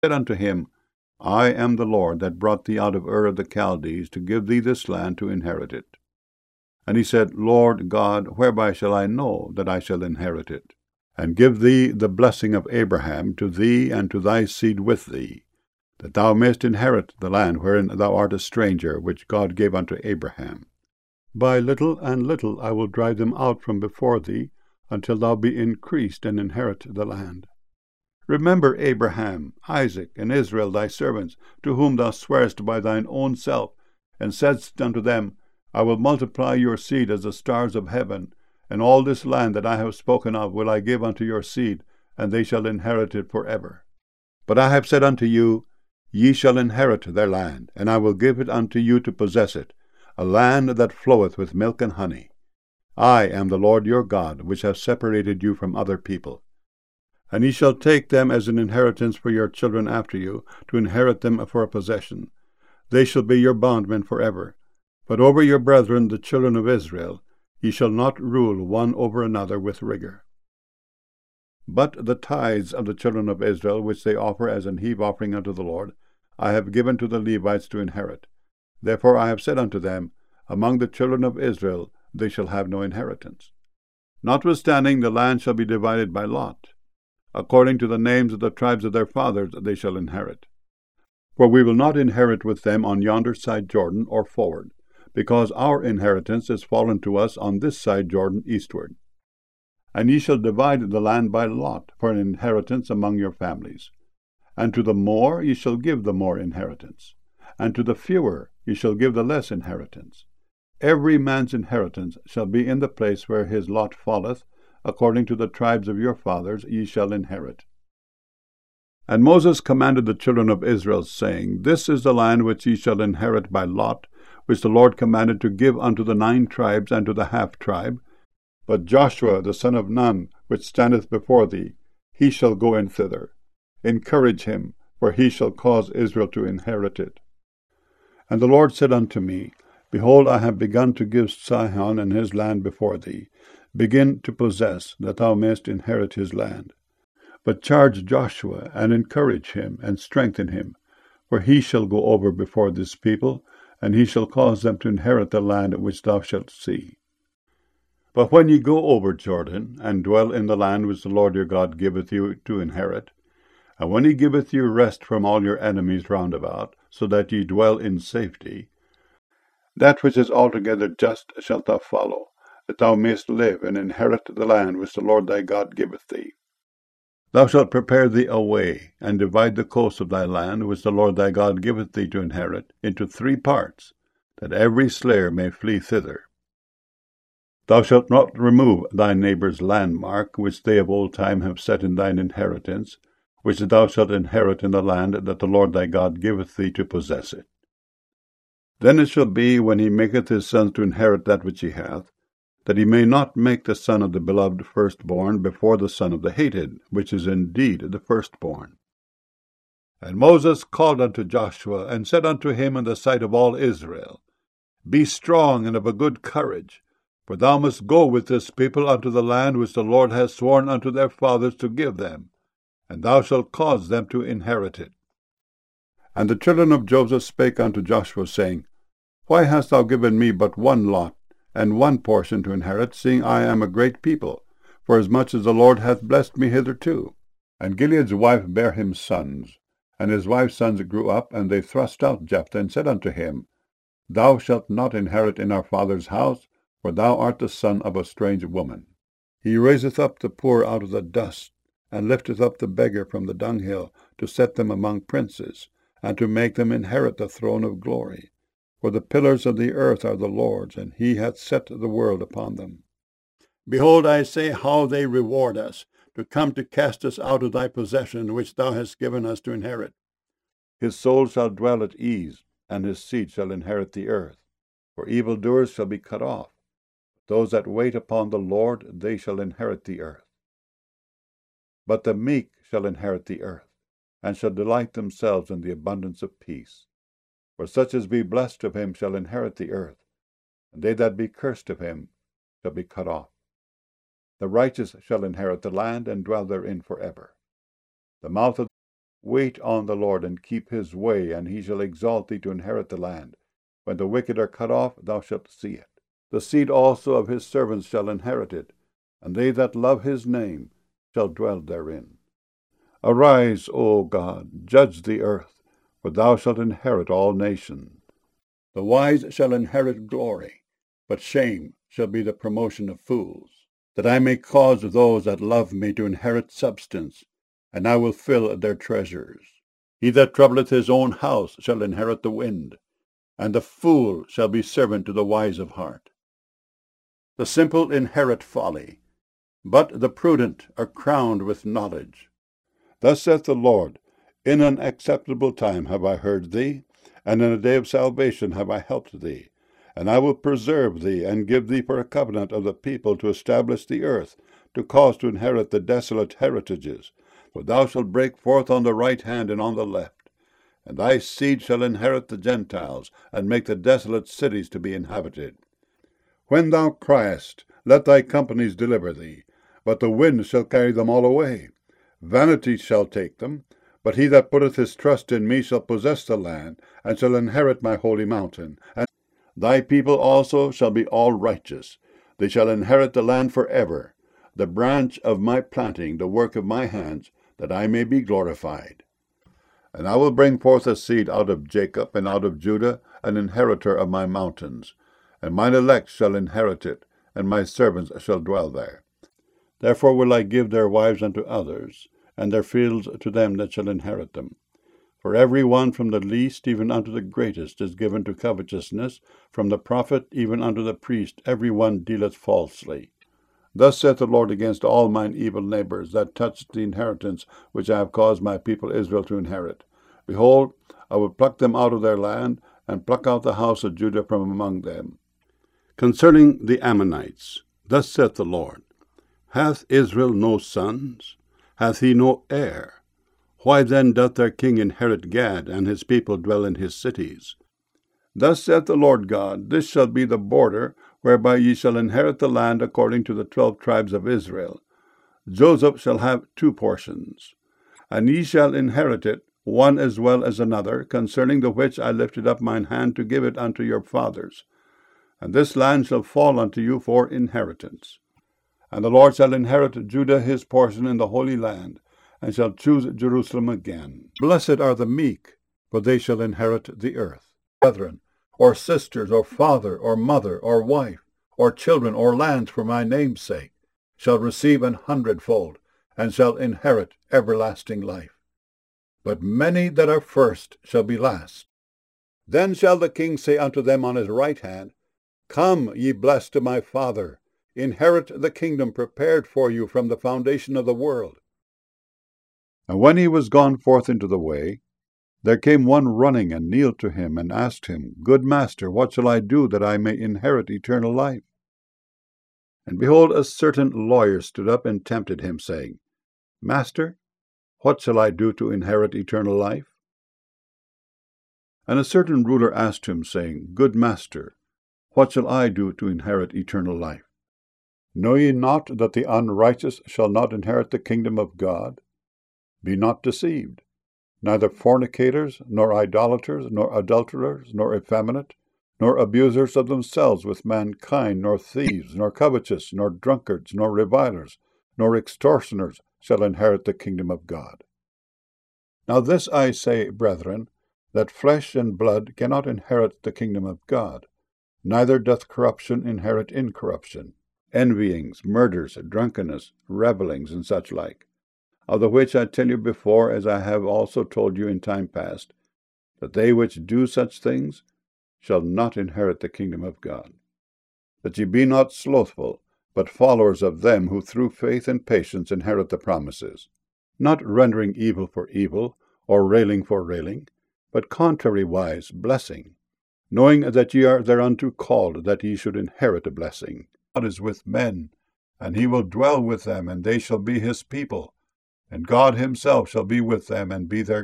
said unto him, I am the Lord that brought thee out of Ur of the Chaldees to give thee this land to inherit it. And he said, Lord God, whereby shall I know that I shall inherit it? And give thee the blessing of Abraham to thee and to thy seed with thee, that thou mayest inherit the land wherein thou art a stranger, which God gave unto Abraham. By little and little I will drive them out from before thee, until thou be increased and inherit the land. Remember Abraham, Isaac, and Israel thy servants, to whom thou swarest by thine own self, and saidst unto them, I will multiply your seed as the stars of heaven, and all this land that I have spoken of will I give unto your seed, and they shall inherit it forever. But I have said unto you, Ye shall inherit their land, and I will give it unto you to possess it, a land that floweth with milk and honey. I am the Lord your God, which have separated you from other people. And ye shall take them as an inheritance for your children after you, to inherit them for a possession. They shall be your bondmen forever. But over your brethren, the children of Israel, ye shall not rule one over another with rigor. But the tithes of the children of Israel, which they offer as an heave offering unto the Lord, I have given to the Levites to inherit. Therefore I have said unto them, Among the children of Israel they shall have no inheritance. Notwithstanding, the land shall be divided by lot. According to the names of the tribes of their fathers they shall inherit. For we will not inherit with them on yonder side Jordan, or forward, because our inheritance is fallen to us on this side Jordan eastward. And ye shall divide the land by lot for an inheritance among your families. And to the more ye shall give the more inheritance, and to the fewer ye shall give the less inheritance. Every man's inheritance shall be in the place where his lot falleth, according to the tribes of your fathers ye shall inherit. And Moses commanded the children of Israel, saying, This is the land which ye shall inherit by lot, which the Lord commanded to give unto the 9 tribes and to the half-tribe. But Joshua the son of Nun, which standeth before thee, he shall go in thither. Encourage him, for he shall cause Israel to inherit it. And the Lord said unto me, Behold, I have begun to give Sihon and his land before thee. Begin to possess, that thou mayest inherit his land. But charge Joshua, and encourage him, and strengthen him, for he shall go over before this people, and he shall cause them to inherit the land which thou shalt see. But when ye go over Jordan, and dwell in the land which the Lord your God giveth you to inherit, and when he giveth you rest from all your enemies round about, so that ye dwell in safety, that which is altogether just shalt thou follow, that thou mayest live and inherit the land which the Lord thy God giveth thee. Thou shalt prepare thee a way, and divide the coast of thy land, which the Lord thy God giveth thee to inherit, into 3 parts, that every slayer may flee thither. Thou shalt not remove thy neighbour's landmark, which they of old time have set in thine inheritance, which thou shalt inherit in the land that the Lord thy God giveth thee to possess it. Then it shall be, when he maketh his sons to inherit that which he hath, that he may not make the son of the beloved firstborn before the son of the hated, which is indeed the firstborn. And Moses called unto Joshua, and said unto him in the sight of all Israel, Be strong and of a good courage, for thou must go with this people unto the land which the Lord hath sworn unto their fathers to give them, and thou shalt cause them to inherit it. And the children of Joseph spake unto Joshua, saying, Why hast thou given me but 1 lot, and 1 portion to inherit, seeing I am a great people, forasmuch as the Lord hath blessed me hitherto? And Gilead's wife bare him sons, and his wife's sons grew up, and they thrust out Jephthah, and said unto him, Thou shalt not inherit in our father's house, for thou art the son of a strange woman. He raiseth up the poor out of the dust, and lifteth up the beggar from the dunghill, to set them among princes, and to make them inherit the throne of glory. For the pillars of the earth are the Lord's, and he hath set the world upon them. Behold, I say how they reward us, to come to cast us out of thy possession, which thou hast given us to inherit. His soul shall dwell at ease, and his seed shall inherit the earth. For evildoers shall be cut off. Those that wait upon the Lord, they shall inherit the earth. But the meek shall inherit the earth, and shall delight themselves in the abundance of peace. For such as be blessed of him shall inherit the earth, and they that be cursed of him shall be cut off. The righteous shall inherit the land, and dwell therein forever. The mouth of Wait on the Lord, and keep his way, and he shall exalt thee to inherit the land. When the wicked are cut off, thou shalt see it. The seed also of his servants shall inherit it, and they that love his name shall dwell therein. Arise, O God, judge the earth, for thou shalt inherit all nations. The wise shall inherit glory, but shame shall be the promotion of fools. That I may cause those that love me to inherit substance, and I will fill their treasures. He that troubleth his own house shall inherit the wind, and the fool shall be servant to the wise of heart. The simple inherit folly, but the prudent are crowned with knowledge. Thus saith the Lord, In an acceptable time have I heard thee, and in a day of salvation have I helped thee. And I will preserve thee, and give thee for a covenant of the people to establish the earth, to cause to inherit the desolate heritages. For thou shalt break forth on the right hand and on the left. And thy seed shall inherit the Gentiles, and make the desolate cities to be inhabited. When thou criest, let thy companies deliver thee, but the wind shall carry them all away. Vanity shall take them, but he that putteth his trust in me shall possess the land, and shall inherit my holy mountain. And thy people also shall be all righteous. They shall inherit the land forever, the branch of my planting, the work of my hands, that I may be glorified. And I will bring forth a seed out of Jacob and out of Judah, an inheritor of my mountains. And mine elect shall inherit it, and my servants shall dwell there. Therefore will I give their wives unto others, and their fields to them that shall inherit them. For every one from the least even unto the greatest is given to covetousness, from the prophet even unto the priest every one dealeth falsely. Thus saith the Lord against all mine evil neighbors that touch the inheritance which I have caused my people Israel to inherit. Behold, I will pluck them out of their land, and pluck out the house of Judah from among them. Concerning the Ammonites, thus saith the Lord, Hath Israel no sons? Hath he no heir? Why then doth their king inherit Gad, and his people dwell in his cities? Thus saith the Lord God, This shall be the border, whereby ye shall inherit the land according to the 12 tribes of Israel. Joseph shall have 2 portions, and ye shall inherit it, one as well as another, concerning the which I lifted up mine hand to give it unto your fathers. And this land shall fall unto you for inheritance. And the Lord shall inherit Judah his portion in the Holy Land, and shall choose Jerusalem again. Blessed are the meek, for they shall inherit the earth. Brethren, or sisters, or father, or mother, or wife, or children, or lands for my name's sake, shall receive 100-fold, and shall inherit everlasting life. But many that are first shall be last. Then shall the king say unto them on his right hand, Come, ye blessed of my Father, inherit the kingdom prepared for you from the foundation of the world. And when he was gone forth into the way, there came one running and kneeled to him, and asked him, Good master, what shall I do that I may inherit eternal life? And behold, a certain lawyer stood up and tempted him, saying, Master, what shall I do to inherit eternal life? And a certain ruler asked him, saying, Good master, what shall I do to inherit eternal life? Know ye not that the unrighteous shall not inherit the kingdom of God? Be not deceived. Neither fornicators, nor idolaters, nor adulterers, nor effeminate, nor abusers of themselves with mankind, nor thieves, nor covetous, nor drunkards, nor revilers, nor extortioners shall inherit the kingdom of God. Now this I say, brethren, that flesh and blood cannot inherit the kingdom of God, neither doth corruption inherit incorruption. Envyings, murders, drunkenness, revellings, and such like, of the which I tell you before, as I have also told you in time past, that they which do such things shall not inherit the kingdom of God. That ye be not slothful, but followers of them who through faith and patience inherit the promises, not rendering evil for evil, or railing for railing, but contrariwise blessing, knowing that ye are thereunto called, that ye should inherit a blessing. God is with men, and he will dwell with them, and they shall be his people, and God himself shall be with them and be their